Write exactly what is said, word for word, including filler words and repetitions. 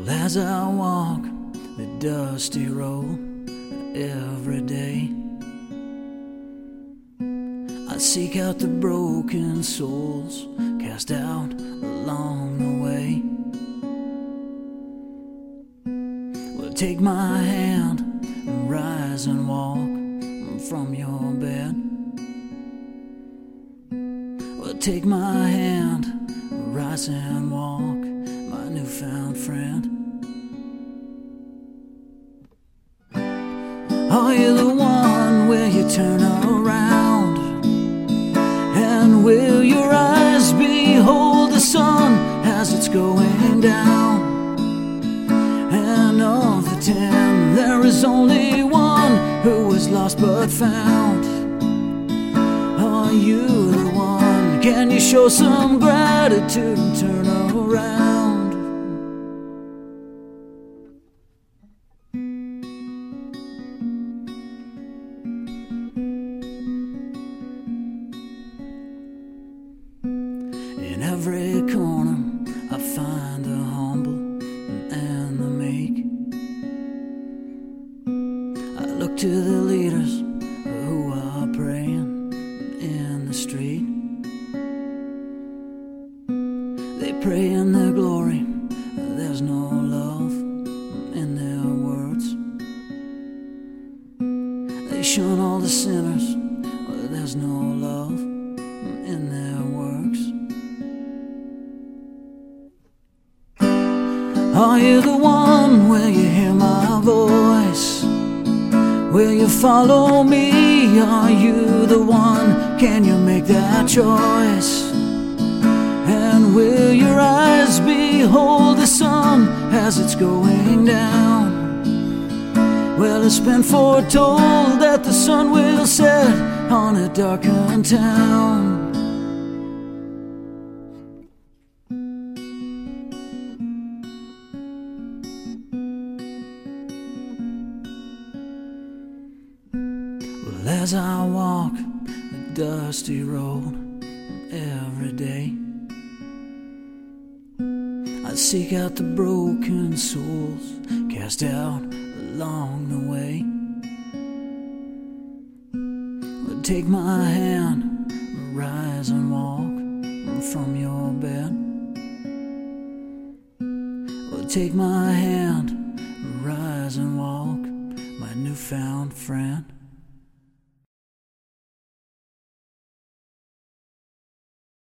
As I walk the dusty road every day, I seek out the broken souls cast out along the way. Well, take my hand and rise and walk from your bed. Well, take my hand, rise and walk, my newfound friend. Are you the one where you turn around? And will your eyes behold the sun as it's going down? And of the ten, there is only one who was lost but found. Are you the one? Can you show some gratitude and turn around? In every corner I find the humble and the meek. I look to the leaders who are praying in the street. They pray in their glory, there's no love in their words. They shun all the sinners, there's no love in their works. Are you the one where you hear my voice? Will you follow me? Are you the one? Can you make that choice? And will your eyes behold the sun as it's going down? Well, it's been foretold that the sun will set on a darkened town. As I walk the dusty road every day, I seek out the broken souls cast out along the way. Well, take my hand, rise and walk from your bed. Well, take my hand, rise and walk, my newfound friend.